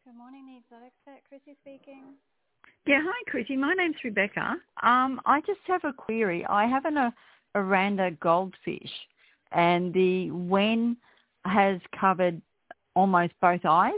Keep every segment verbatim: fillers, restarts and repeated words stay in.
Good morning, the Exotic Vet. Chrissy speaking. Yeah, hi, Chrissy. My name's Rebecca. Um, I just have a query. I have an uh, Oranda goldfish, and the wen has covered almost both eyes.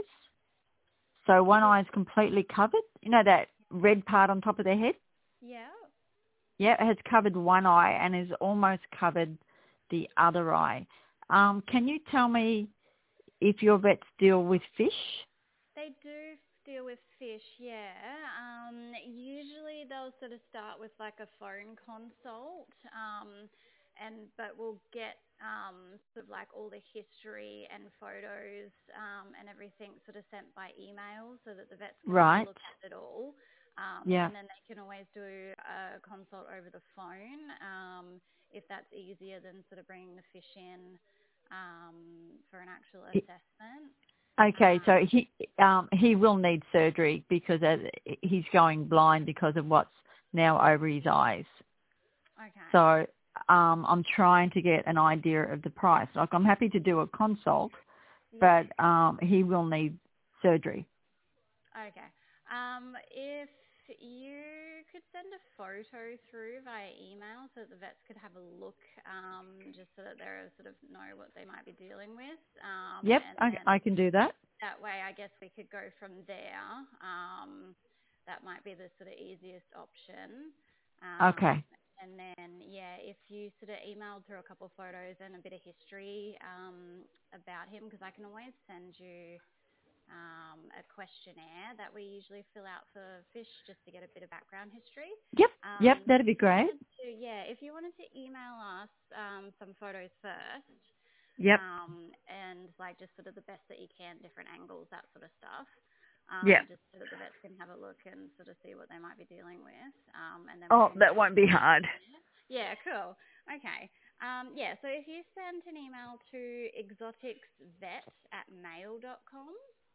So one eye is completely covered. You know that red part on top of their head? Yeah. Yeah, it has covered one eye and has almost covered the other eye. Um, can you tell me if your vets deal with fish? They do deal with fish, yeah. Um, usually they'll sort of start with like a phone consult, um, and but we'll get um, sort of like all the history and photos um, and everything sort of sent by email so that the vets can have a Right. look at it all. Um, Yeah. and then they can always do a consult over the phone um, if that's easier than sort of bringing the fish in um, for an actual assessment. Okay, Um, so he um, he will need surgery because uh, he's going blind because of what's now over his eyes. okay. So um, I'm trying to get an idea of the price. Like I'm happy to do a consult, Yeah. but um, he will need surgery. Okay. Um, if you could send a photo through via email so that the vets could have a look, um, just so that they sort of know what they might be dealing with, um, Yep, and I, then I can do that. that way, I guess we could go from there. Um, that might be the sort of easiest option. Um, Okay. and then, yeah, if you sort of emailed through a couple of photos and a bit of history um, about him, because I can always send you um, a questionnaire that we usually fill out for fish just to get a bit of background history. Yep, yep, Um, that'd if be you great. wanted to, yeah, if you wanted to email us um, some photos first, Yep, um, and like just sort of the best that you can, different angles, that sort of stuff, yep. um, just so that the vets can have a look and sort of see what they might be dealing with, um, and then we Oh, can that go. won't be hard. Yeah, cool. Okay. Um, yeah, so if you send an email to exoticsvet at mail dot com,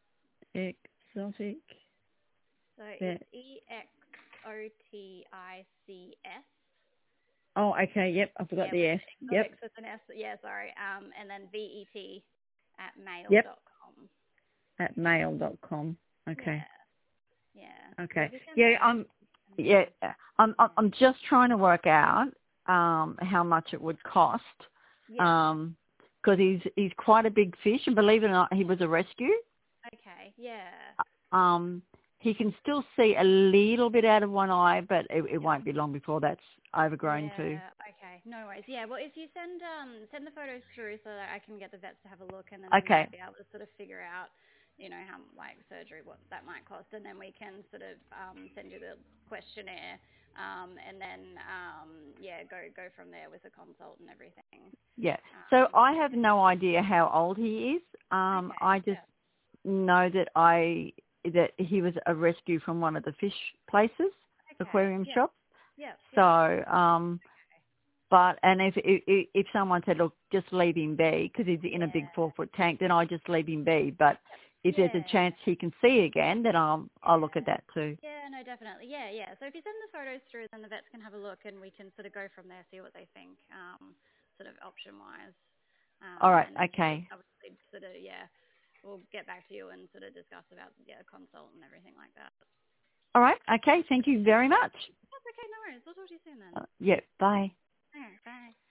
Exotic so it's vet. E X O T I C S. Oh, okay, yep, I forgot Yeah, the with S. Yep, exotics with an S. Yeah, sorry. Um, and then V E T at mail yep, dot com. at mail dot com. Okay. Yeah. Yeah. So Okay. if you send Yeah, those, I'm. and then Yeah, I'm. I'm yeah, I'm just trying to work out um, how much it would cost, yeah. um, because he's he's quite a big fish, and believe it or not, he was a rescue. Okay. Yeah. Um, he can still see a little bit out of one eye, but it, it Yep. won't be long before that's overgrown too. Yeah. Okay. No worries. Yeah. Well, if you send um send the photos through so that I can get the vets to have a look, and then they Okay. might be able to sort of figure out, you know, how like surgery what that might cost, and then we can sort of um send you the questionnaire, um and then um yeah go go from there with a consult and everything. Yeah. So Um. I have no idea how old he is. Um, Okay. I just Yeah. know that I that he was a rescue from one of the fish places, Okay. aquarium Yeah. shops. Yeah. So, Yeah. um, but and if if, if someone said, look, just leave him be because he's in a big Yeah. four foot tank, then I just leave him be. But if there's a Yeah. chance he can see again, then I'll I'll look at Yeah. that too. Yeah, no, definitely. Yeah, yeah. So if you send the photos through, then the vets can have a look and we can sort of go from there, see what they think, um, sort of option-wise. All Um, right. and then we'll Okay. obviously sort of, yeah, we'll get back to you and sort of discuss about, yeah, consult and everything like that. All right. Okay. Thank you very much. That's okay, no worries. We'll talk to you soon then. Uh, yeah. Bye. All right, bye.